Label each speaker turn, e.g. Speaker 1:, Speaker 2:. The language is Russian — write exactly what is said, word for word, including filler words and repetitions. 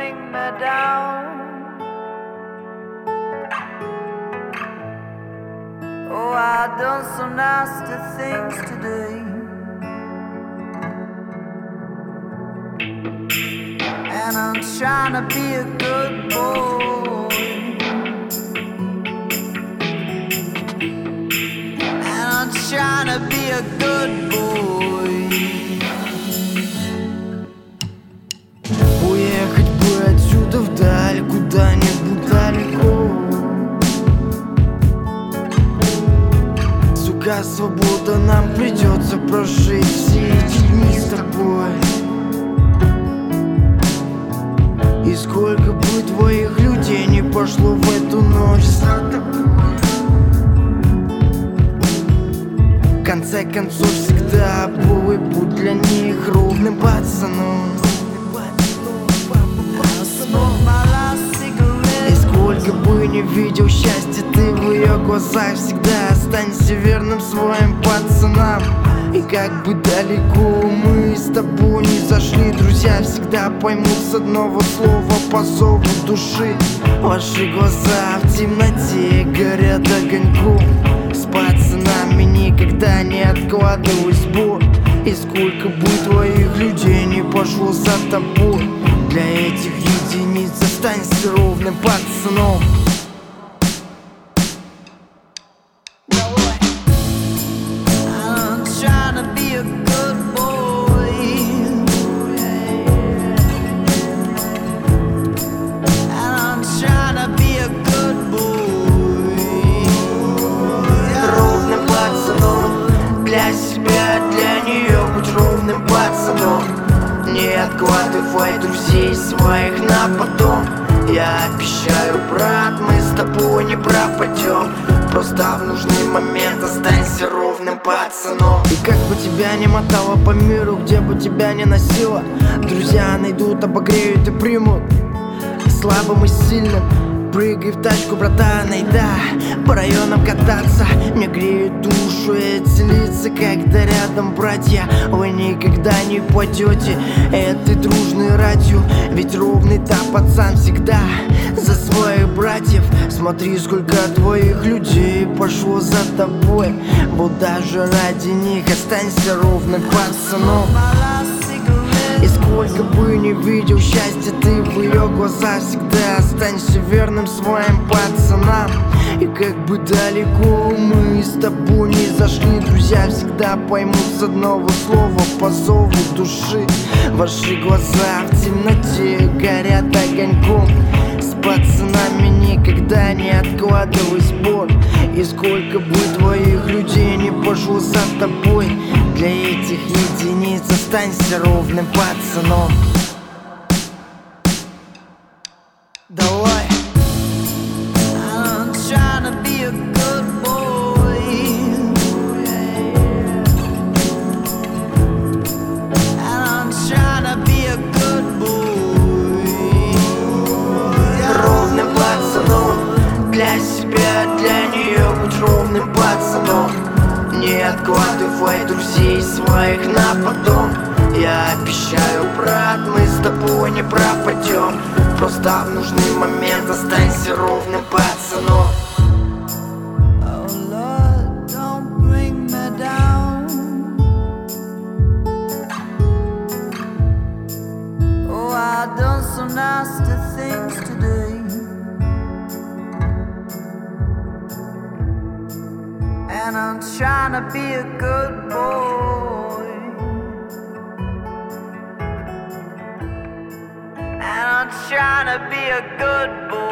Speaker 1: bring me down. Oh, I've done some nasty things today, and I'm trying to be a good boy, and I'm trying to be a good boy.
Speaker 2: Уехать бы отсюда вдаль, куда-нибудь далеко. Сука, свобода, нам придется прожить все эти дни с тобой. И сколько бы твоих людей не пошло в эту ночь за тобой. В конце концов, всегда был и будь для них ровным пацаном. И сколько бы не видел счастья ты в ее глазах, всегда останься верным своим пацанам. И как бы далеко мы с тобой не зашли, друзья всегда поймут с одного слова по зову души. Ваши глаза в темноте горят огоньком. С пацанами никогда не откладывай сбор. И сколько бы твоих людей не пошло за тобой, для этих единиц останься ровным пацаном. Для себя, для нее будь ровным пацаном. Не откладывай друзей своих на потом. Я обещаю, брат, мы с тобой не пропадем. Просто в нужный момент останься ровным пацаном. И как бы тебя не мотало по миру, где бы тебя не носило, друзья найдут, обогреют и примут. Слабым и сильным прыгай в тачку, братан, и да, по районам кататься. Мне греют душу эти лица, когда рядом братья. Вы никогда не пойдете этой дружной радью, ведь ровный та пацан всегда за своих братьев. Смотри, сколько твоих людей пошло за тобой, вот даже ради них останься ровным пацаном. И сколько бы не видел счастья ты в ее глазах, всегда останься верным своим пацанам. И как бы далеко мы с тобой не зашли, друзья всегда поймут с одного слова по зову души. Ваши глаза в темноте горят огоньком. С пацанами никогда не откладывай сбор. И сколько бы твоих людей не пошло за тобой, для этих единиц останься ровным пацаном. Давай.
Speaker 1: I'm trying to be a good boy, and I'm trying to be a good boy.
Speaker 2: Ровным пацаном. Для себя, для нее будь ровным пацаном. Не откладывай друзей своих на потом. Я обещаю, брат, мы с тобой не пропадем. Просто в нужный момент останься ровным пацаном.
Speaker 1: Oh Lord, don't bring me down. Oh, I've done some nasty things today, and I'm trying to be a good boy, and I'm trying to be a good boy.